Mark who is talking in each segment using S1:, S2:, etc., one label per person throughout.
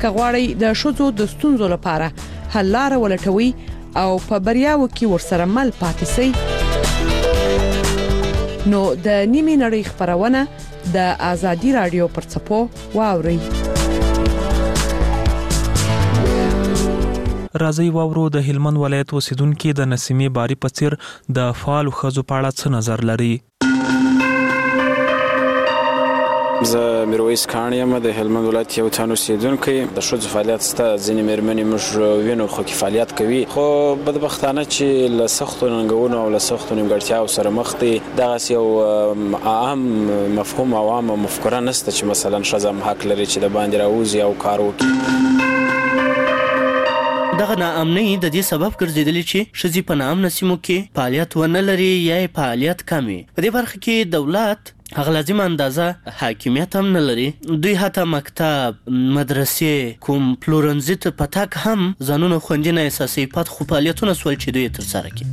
S1: که غواړئ د ښځو د ستونزو لپاره حل لاره ولټوي او په بریاوو کې ورسره مل پاتې شئ، نو د نیمې نړۍ خبرونه د آزادي رادیو پر څپو واورئ.
S2: راځي واورو د هلمند ولایت اوسیدونکو د نسیمې باری په څیر د فعال ښځو په اړه څه نظر لري.
S3: زه میرویس کاڼ یم، د هلمند ولایت یو تن اوسیدونکی. د ښځو فعالیت سته، ځینې مېرمنې موږ وینو خو کې فعالیت کوي، خو بدبختانه چې له سختو ننګونو او له سختو نیمګړتیاو سره مخ دي. دغسې یو عام مفهوم او عامه مفکوره نشته چې مثلا ښځه هم حق لري چې د باندې راوځي او کار وکړي.
S4: دغه ناامنۍ د دې سبب ګرځېدلې چې ښځې په ناامنه سیمو کې فعالیت ونه لري یا یې فعالیت کم وي. په دې برخه کې دولت هغه لازمه اندازه حاکمیت هم نه لري. دوی حتی مکتب، مدرسې، کوم پلورنځي ته په تګ هم ځانونه خوندي نه احساسوي. پات خو فعالیتونه سول چې دوی ترسره کړي.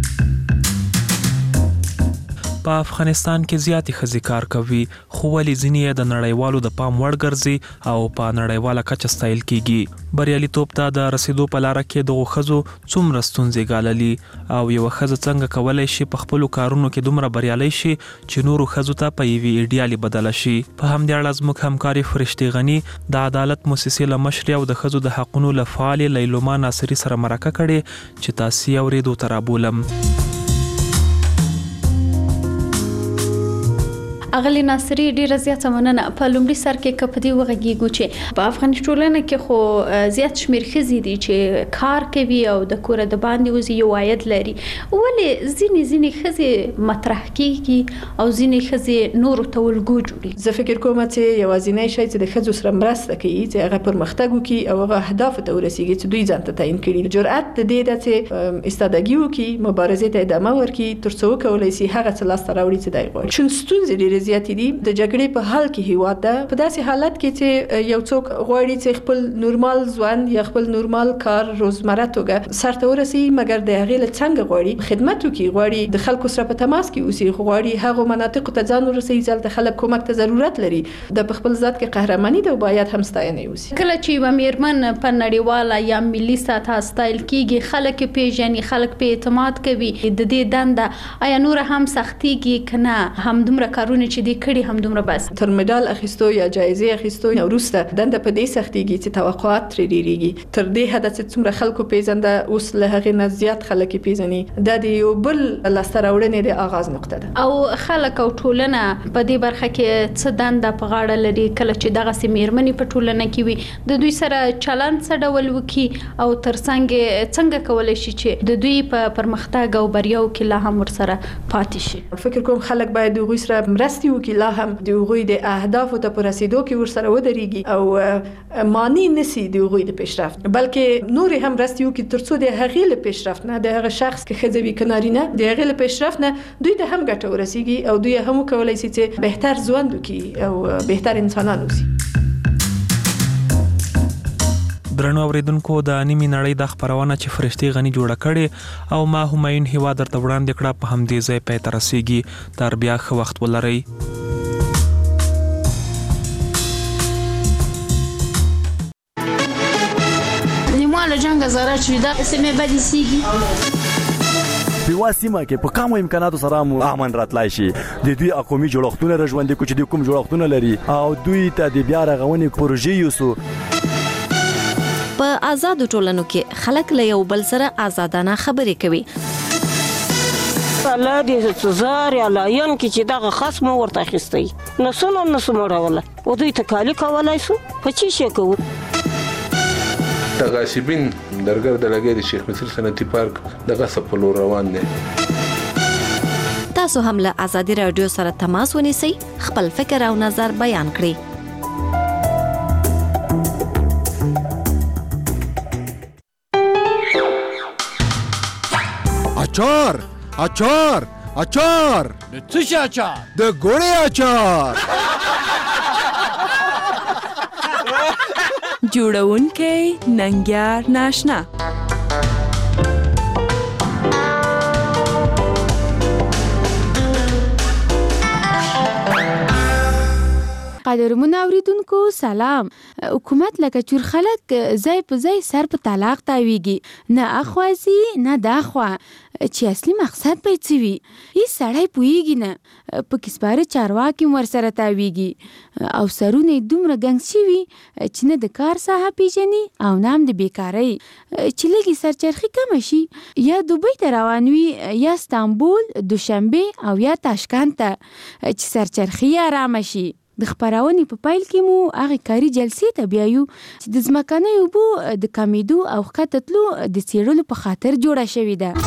S2: په افغانستان کې زیاتې ښځې کار کوي، خو ولې ځینې د نړیوالو د پام وړ ګرځي او په نړیواله کچه ستایل کیږي. بریالیتوب ته د رسیدو په لاره کې دغو ښځو څومره ستونزې ګاللي او یوه ښځه څنګه کولی شي په خپلو کارونو کې دومره بریالی شي چې نورو ښځو ته په یوې ایډیالې بدله شي. په همدې اړه زموږ همکارې فرشتې غني د عدالت موسسې له مشرې او د ښځو د حقونو له فعالې لیلما ناصري سره مرکه کړې چې تاسې یې اورېدو ته رابولم.
S5: اغلی ناصري ډیره زیاته مننه. په لومړي سر کې که په دې وغږیږو چې په افغاني ټولنه کې خو زیات شمیر ښځې دي چې کار کوي او د کوره د باندې وځي، یو عاید لري، ولې ځینې ښځې مطرح کیږي او ځینې ښځې نورو ته الګو جوړي؟
S6: زه فکر کوم چې یوازینی شی چې د ښځو سره مرسته کوي چې هغه پرمختګ وکړي او هغه اهدافو ته ورسیږي چې دوی ځان ته تعیین کړي. جرأت د دې ده چې استادګي وکړي، مبارزې ته ادامه ورکړي، تر څو وکولای شي هغه څه لاسته راوړي چې دی غواړي. چون ستونزې ډېرې زیاتې دي. د جګړې په حال کې هیواد ده په داسې حالت کې چې یو څوک غواړي چې خپل نورمال ژوند یا خپل نورمال کار روزمره توګه سرته ورسي، مګر د هغې له څنګه غواړي خدمت وکړي، غواړي د خلکو سره په تماس کې اوسي، غواړي هغو مناطقو ته ځان ورسوي چې هلته خلک کومک ته ضرورت لري. د په خپل ذات کې قهرماني ده او باید هم ستاینه وسي.
S5: کله چې یوه میرمن په نړیواله یا ملي سطحه ستایل کیږي، خلک پیژني، خلک په اعتماد کوي، د دې دنده آیا نور هم سختیږي که نه همدومره کارونه چې دې کړي همدومره بس؟
S6: تر مډال اخیستو یا جایزې اخیستو وروسته دنده په دې سختیږي چې توقعات ترې ډیریږي. تر دې حده چې څومره خلکو پیژنده، اوس له هغې نه زیات خلک پیژني. دا د یو بل لاسته راوړنې د آغاز نقطه ده.
S5: او خلک او ټولنه په دې برخه کې څه دنده په غاړه لري کله چې دغسې میرمنې په ټولنه کې وي؟ د دوی سره چلند څه ډول وکړي او ترڅنګ څنګه کولی شي چې د دوی په پرمختګ او بریاو کې لا هم ورسره پاتې شي؟
S6: فکر کوم خلک باید د هغوی سره مرستې وکړي، لا هم د هغوی د اهدافو ته په رسیدو کې ورسره ودرېږي او مانع نشي د هغوی د پیشرفت، بلکې نورې هم مرستې وکړي تر څو د هغې له پیشرفت نه، د هغه شخص که ښځه وي که نارینه، د هغې له پیشرفت نه دوی ته هم ګټه ورسیږي او دوی هم وکولی شي چې بهتر ژوند وکړي او بهتر انسانان اوسي.
S2: درنو اوریدونکو، د نیمې نړۍ د خبرونه چې فرشتې غني جوړه کړې او ما همایون هیوا درته وړاندې کړه په همدې ځای پای ته رسیږي. تر بیا ښه وخت ولرئ.
S7: نیمواله جنګ زاره چې دا سیمې بدې سیږي
S8: په یوه سیمه کې په کمو امکاناتو سره مو امن راتلای شي. د دوی قومي جوړښتونه را ژوندي کړو چې دوی کوم جوړښتونه لري او دوی ته د بیا رغونې پروژې یوسو.
S9: په آزادو ټولنو کې خلک له یو بل سره آزادانه خبرې کوي.
S10: الله دې زار یا لاین کې چې دغه خصم ورته اخیستی نسونه مړوله او دوی ته کالي کولای شو په چی شي کوو.
S11: تغاسبین درګر د لګي د شیخ مصر صنعتي پارک دغه سپلو روان دي.
S9: تاسو هم له آزادي رادیو سره تماس ونیسئ، خپل فکر او نظر بیان کړئ.
S12: اچار اچار اچار
S13: د څه شي اچار؟
S12: د ګوړې اچار.
S1: جوړونکی ننګیار ناشنا.
S13: قدرمنو اوریدونکو سلام. حکومت لکه چور خلک ځای په ځای سر په طلاق تاویږي، نه اخوازي نه داخوا چې اصلي مقصد به څه وي. هیڅ سړی پوهیږي نه، په کسباره چارواکي ورسره تاویږي او سرونه دومره ګنګ شوي چې نه د کار ساحه پیژني او نه هم د بیکارۍ. چې لږې سرچرخي کمه شي یا دوبۍ ته روان وي یا استانبول، دوشنبه او یا تاشکند ته چې سرچرخي آرامه شي. د خپرونې په پیل کې مو هغې کاري جلسې ته بیایو چې د ځمکنیو اوبو د کمیدو او ښکته تلو د څېړلو په خاطر جوړه شوې ده.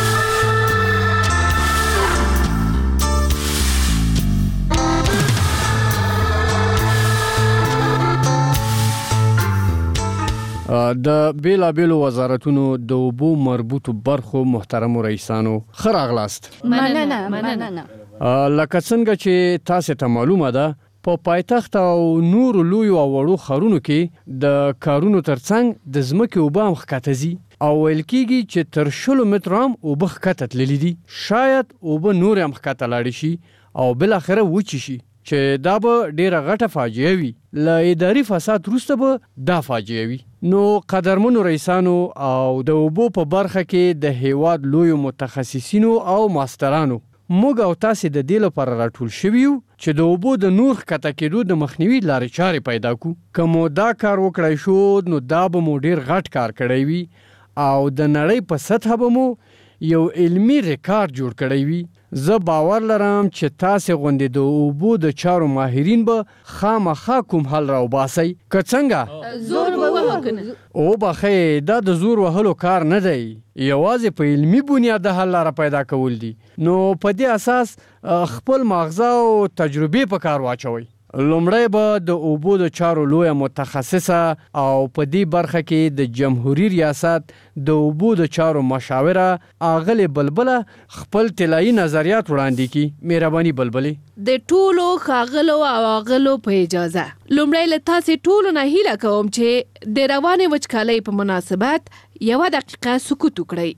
S14: د بیلابیلو وزارتونو د اوبو مربوطو برخو محترمو رئیسانو ښه راغلاست.
S13: مننه.
S14: لکه څنګه چې تاسې ته معلومه ده په پایتخت او نورو لویو او وړو ښارونو کې د کارونو ترڅنګ د ځمکې اوبه هم ښکته ځي او ویل کېږي چې تر 100 متره هم اوبه ښکته تللي دي. شاید اوبه نورې هم ښکته لاړې شي او بالاخره وچې شي چې دا به ډېره غټه فاجعه وي. له اداري فساد وروسته به دا فاجعه وي. نو قدرمنو رئیسانو او د اوبو په برخه کې د هیواد لویو متخصصینو او ماسترانو، موږ او تاسې د دې لپاره راټول شوي یو چې د اوبو د نور ښکته کېدو د مخنیوي لارې چارې پیدا کړو. که مو دا کار وکړی شو نو دا به مو ډېر غټ کار کړی وي او د نړۍ په سطحه به مو یو علمي ریکارډ جوړ کړی وي. زه باور لرم چې تاسې غوندې د اوبو د چارو ماهرین به خامخا کوم حل راوباسئ. که څنګه
S13: زور به وهو که نه؟
S14: او بخې دا د زور وهلو کار نه دی، یوازې په علمي بنیاد د حل لاره پیدا کول دي. نو په دې اساس خپل ماغزه او تجربې په کار واچوئ. لومړی به د اوبو د چارو لویه متخصصه او په دې برخه کې د جمهوریت ریاست د اوبو د چارو مشاوره اغلې بلبله خپل طلایي نظریات وړاندې کړي. مهرباني بلبلې.
S15: د ټولو ښاغلو او اغلو په اجازه لومړی له تاسې ټولو نه هیله کوم چې د روانې وچکالۍ په مناسبت 1 دقیقه سکوت وکړئ.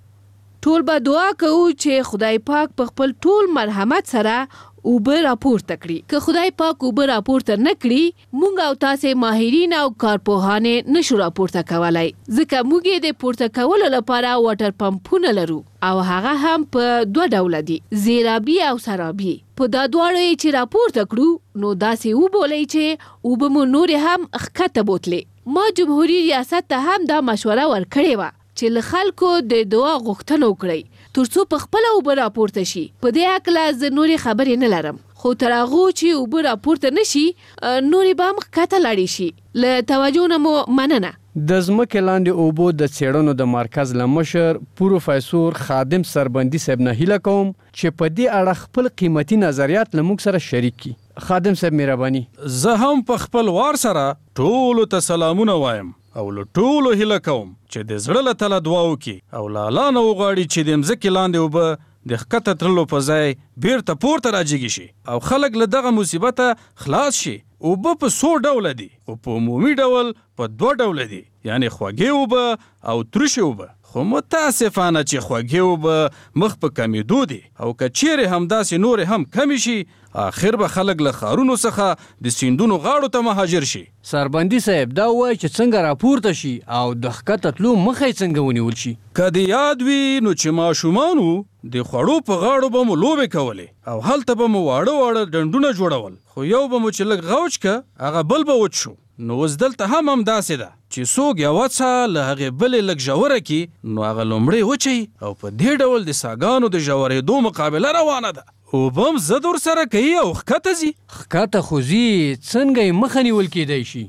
S15: ټول به دعا کوو چې خدای پاک په خپل ټول مرحمت سره اوبه راپورته کړي. که خدای پاک اوبه راپورته نه کړي، موږ او تاسې ماهرین او کارپوهانې نشو راپورته کولای، ځکه موږ یې د پورته کولو لپاره واټر پمپونه لرو او هغه هم په 2 ډوله دي، زیرابي او سرابي. په دا دواړو یې چې راپورته کړو نو داسې وبولئ چې اوبه مو نورې هم ښکته بوتلې. ما جمهوریت ریاست ته هم دا مشوره ورکړې وه چې له خلکو د دعا غوښتنه وکړئ ترڅو په خپله اوبه راپورته شي. په دې هکله زه نورې خبرې نه لرم، خو تر هغو چې اوبه راپورته نه شي نورې به هم ښکته لاړې شي. له توجه نه مو مننه.
S14: د ځمکې لاندې اوبو د څېړنو د مرکز له مشر پروفیسور خادم سربندي صاحب نه هیله کوم چې په دې اړه خپل قیمتي نظریات له موږ سره شریک کړي. خادم صاحب مهرباني.
S16: زه هم په خپل وار سره ټولو ته سلامونه وایم او له ټولو هیله کوم چې د زړه له تله دعا وکړي او له الله نه وغواړي چې د مځکې لاندې اوبه د ښکته تللو په ځای بیرته پورته راجګې شي او خلک له دغه مصیبته خلاص شي. اوبه په 100 ډوله دي او په عمومي ډول په 2 ډوله دي، یعنی خوږې اوبه او ترشې اوبه. خو متاسفانه چې خوږې اوبه مخ په کمیدو دي او که چیرې همداسې نورې هم کمی شي، آخر به خلک له ښارونو څخه د سیندونو غاړو ته مهاجر شي.
S14: سربندي صاحب دا وایي چې څنګه راپورته شي او د ښکته تلو مخه یې څنګه ونیول شي.
S16: که د یاد وي نو چې ماشومان وو د خوړو په غاړو به مو لوبې کولې او هلته به مو واړه ډنډونه جوړول، خو یو به مو چې لږ غوچ که هغه بل به وچ شو. نو اوس دلته هم همداسې ده چې څوک یوه څه له هغې بلې لږ ژوره کړي نو هغه لومړی وچوي او په دې ډول د څاګانو د ژورېدو مقابله روانه ده. اوبه هم ضد ورسره کوي او ښکته ځي.
S14: ښکته خو ځي، څنګه یې مخه نیول کیدی شي؟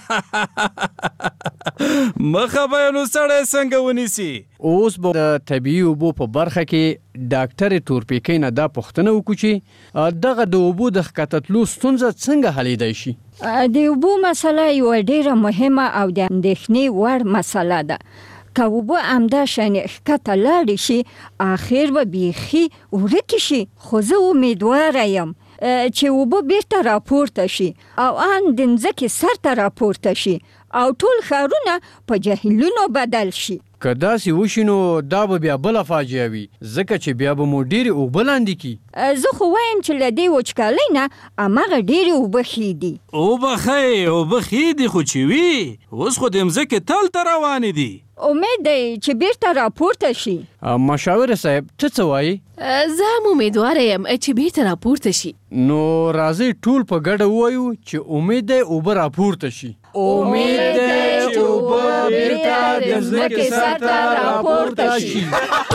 S16: مخه به یې نو سړی څنګه ونیسي؟
S14: اوس به د طبیعي اوبو په برخه کې ډاکټرې تورپیکۍ نه دا پوښتنه وکړو چې دغه د اوبو د ښکته تلو ستونزه څنګه حلیدی شي؟
S17: د اوبو مسله یوه ډېره مهمه او د اندېښنې وړ مسله ده. که اوبه همداشان ښکته لاړې شي آخر به بیخي ورکې شي. خو زه امیدواره یم چې اوبه بیرته راپورته شي او ان د مځکې سر ته راپورته شي او ټول ښارونه په جهیلونو بدل شي.
S14: که داسې وشي نو دا به بیا بله فاجعه وي ځکه چې بیا به مو ډېرې اوبه لاندې کي.
S17: زه خو وایم چې له دې وچکالۍ نه هماغه ډېرې اوبه ښې دي.
S16: اوبه ښې دي خو چې وي اوس خو د مځکې تل ته روانې دي.
S17: امید دی چې بیرته راپورته شي.
S14: مشاور صاحب ته څه وایي؟
S15: زه هم امیدواره یم چې بیرته راپورته شي.
S14: نو راځئ ټول په ګډه ووایو چې امید دی اوبه راپورته شي.
S15: امید دی چې اوبه بیرته د ځمکې سر ته راپورته شي.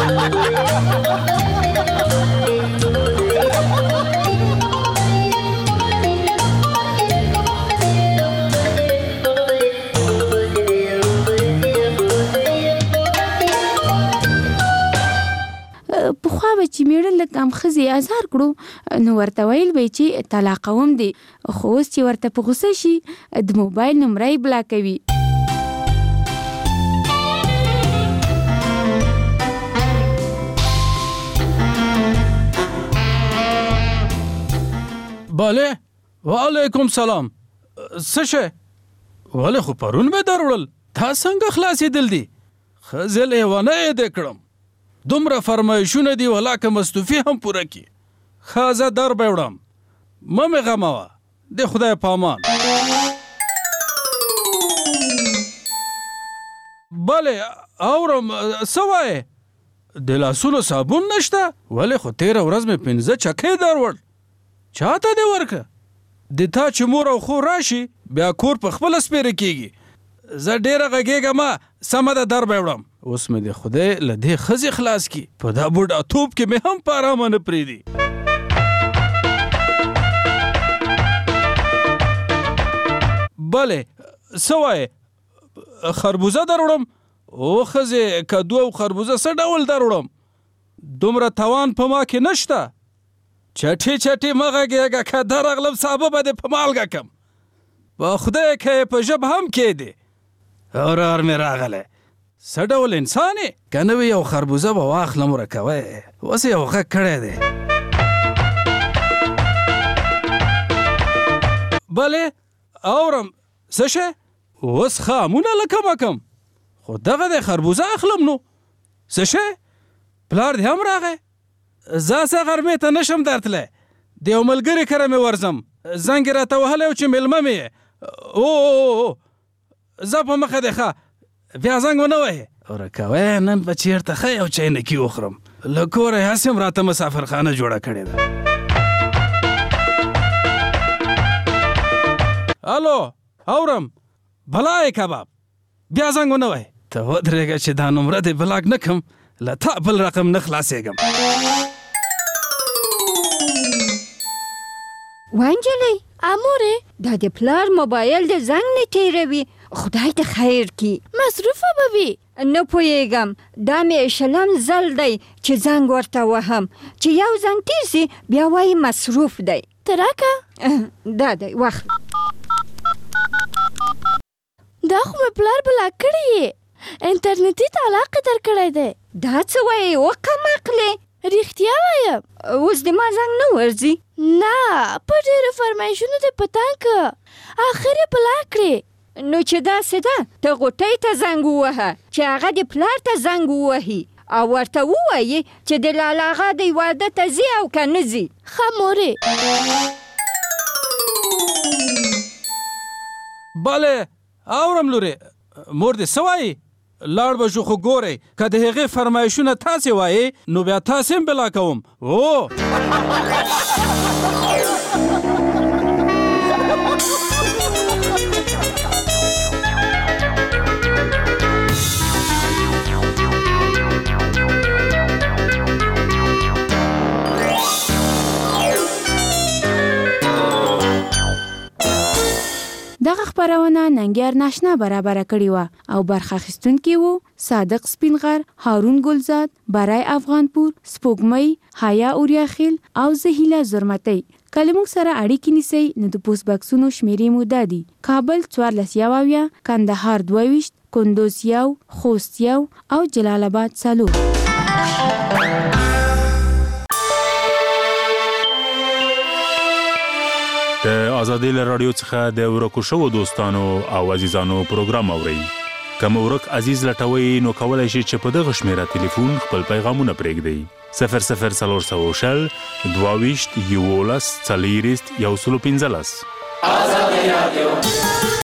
S13: پخوا به چې میړه لږ کم ښځې ازار کړو نو ورته ویل به چې طلاقوم دی، خو اوس چې ورته په غوسه شي د موبایل نمره یې بلاکوي.
S16: بله وعلیکم سلام. څه شی؟ ولې خو پرون مې دروړل، تا څنګه خلاصېدل دي؟ ښځې لیونی یې دې کړم، دومره فرمایشونه دي ولاکه مستوفي هم پوره کی. ښه در به وړم، مه مې غموه، د خدای په امان. بله اورم، څه وایې؟ د لاسونو صابون نشته؟ ولې خو تېره ورځ مې 5 چکې دروړ، چاته دې ورکه؟ د تا چې مور او خور راشي بیا کور په خپله سپېره کېږي. زه ډېره غږېږم، سمه ده در به وړم. اوس مې د خدای له دې ښځې خلاص کی، په دا بوډاتوب کې مې هم په ارامه نه پرېږدي. بله څه وایې؟ خربوزه در وړم؟ او ښځې کدو او خربوزه څه ډول در وړم؟ دومره توان په ما کې نشته. چټې مه غږېږه، که درغلم سابه به دې په مالګه کم. په خدای که یې په ژب هم کېدې. ورور مې راغلی، څه ډول انسان یې؟ که نه وي یو خربوزه به واخلم ورکوی، اوس یې یو غږ کړی دی. بلې اورم، څه شی؟ اوس ښه امونه له کمه کم، خو دغه دی خربوزه اخلم. نو څه شی؟ پلار دې هم راغی؟ زه څه غرمې ته نشم درتلی، د یو ملګري کره مې ورځم، زنګ یې راته وهلی و چې مېلمه مې یې. زه په مخه دی ښه، بیا زنګ ونه وهې. ورکوی نن به چېرته ښه یو چاینکي وخورم، له کوره یې هسې هم راته مسافرخانه جوړه کړې ده. الو اورم، بلای کباب، بیا زنګ ونه وهې. ته ودرېږه چې دا نمره دې بلاک نه کړم، له تا بل رقم نه خلاصېږم.
S17: وانجلۍ
S5: امورې
S17: دا د پلار موبایل د زنګ نه تیروي، خدای ته خیر کی.
S5: مصروفه به وي؟
S17: نه پوهېږم، دا مې 20 ځل دی چې زنګ ورته وهم، چې یو زنګ تیر سي بیا وایي مصروف دی.
S5: ته راکه
S17: دا دی واخله.
S5: دا خو مې پلار بلاک کړی یې، انټرنیټي طلاق یې درکړی دی.
S17: دا څه وایې وکم عقلې؟
S5: رښتیا وایم.
S17: اوس د ما زنګ نه ورځي؟
S5: نه، په ډېرو فرمایشونو دې په تنګ که، اخر یې بلاک کړې.
S17: نو چې داسې ده، ته غوټۍ ته زنګ ووهه چې هغه د پلار ته زنګ ووهي او ورته ووایي چې د لالا اغا د واده ته ځي او که نه ځي.
S5: ښه مورې.
S16: بله اورم لورې، مور دې څه وایي؟ لاړ به شو، خو ګورئ که د هغې فرمایشونه تاسې وایې نو بیا تاسې هم بلا کوم.
S13: دغه خبرونه ننګیار ناشنا برابر کړی و او برخه اخیستونکي وو صادق سپینغر، هارون ګلزاد، برای افغانپور، سپوږمۍ، حیا اوریاخیل او زهیله زرمتی. کله موږ سره اړیکې نیسئ نو د پوسټ باکسونو شمیرې مو دا دي: کابل 14 کندهار 22 کندوز 1 خوست 1 او جلال آباد 4.
S18: د آزادۍ له راډیو څخه د ورکو شوو دوستانو او عزیزانو پروګرام اورئ. که مو ورک عزیز لټوئ نو کولی شئ چې په دغه شمیره تلیفون خپل پیغامونه پرېږدئ 00400 22 11 40 115.